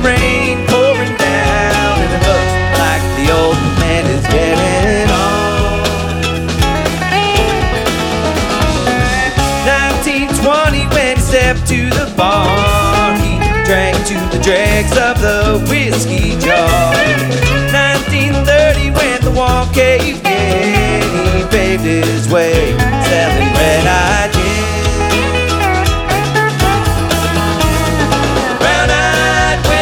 rain pouring down, and it looks like the old man is getting on. 1920 when he stepped to the bar, he drank to the dregs of the whiskey jar. 1930 when the wall caved in, he paved his way selling red-eye